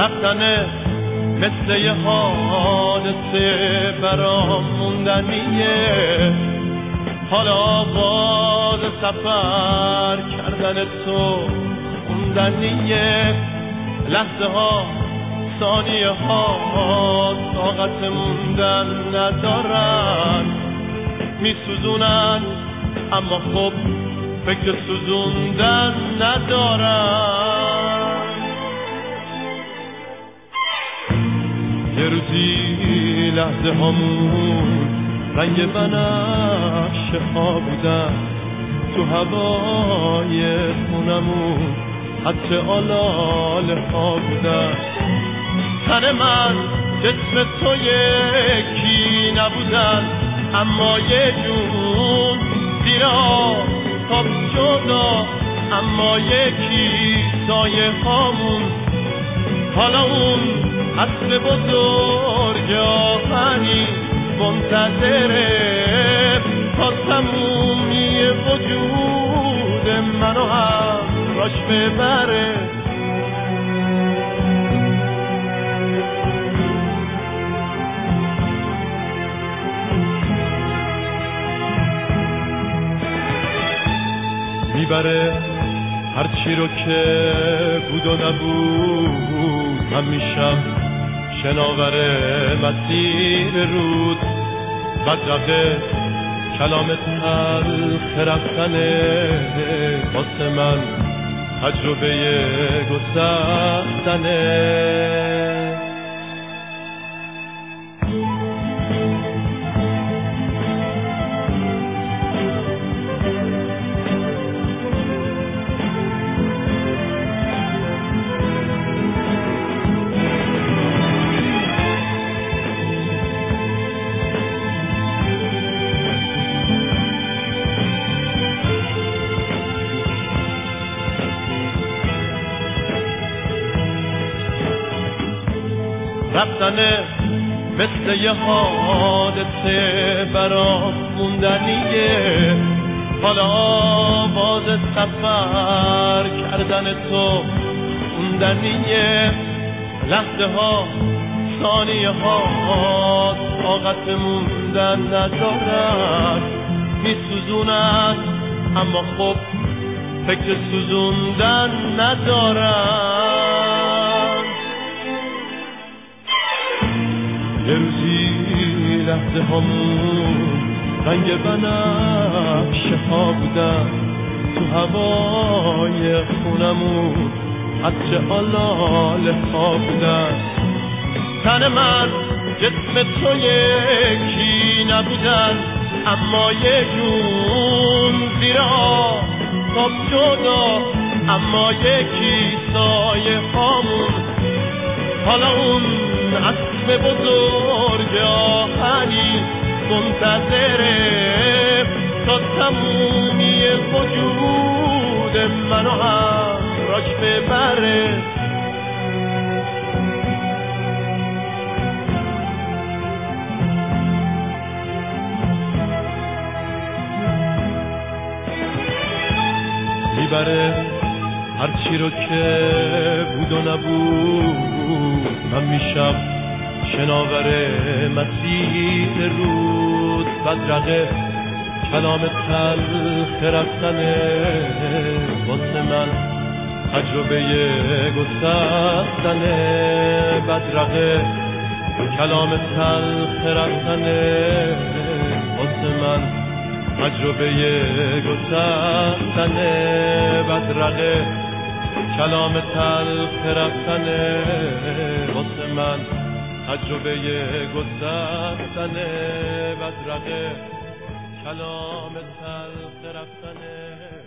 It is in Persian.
رفتنه مثل یه حادثه برام موندنیه، حالا آواز سفر کردن تو خوندنیه، لحظه ها ثانیه ها طاقت موندن ندارن، میسوزونن اما خب فکر سوزوندن ندارن. یه روزی لحظه هامون رنگ بنفشه ها بودن، تو هوای خونمون حتی آلاله ها بودن، تن من جسم تو یکی نبودن، اما یه جون زیر آفتاب جدا، اما یکی سایه هامون. حالا اون اصل بزرگ آهنی منتظره تا تمومی وجود منو هم راش ببره. میبره هرچی رو که بود و نبود، من میشم شناور مسیر رود، بدرقه کلام تلخ رفتنه واسه من تجربه گسستنه. رفتنه مثل یه حادثه برام موندنیه، حالا آواز سفر کردن تو خوندنیه، لحظه ها ثانیه ها طاقت موندن ندارن، میسوزونن اما خب فکر سوزوندن ندارن. یه روزی لحظه همون رنگ بنفشه ها بودن، تو هوای خونمون عطر آلاله ها بودن، تن من جسم تو یکی نبودن، اما یه جون زیر آفتاب جدا، اما یکی سایه هامون. حالا اون عصب بزرگ آهنی منتظره تا تمومی وجود منو هم راش ببره. میبره هرچی رو که بود و نبود، من میشم شناور مسیر رود، بدرقه کلام تلخ رفتنه واسه من تجربه گسستنه، بدرقه کلام تلخ رفتنه واسه من تجربه گسستنه، بدرقه کلام تلخ رفتنه واسه من تجربه گسستنه، بدرقه کلام تلخ رفتنه.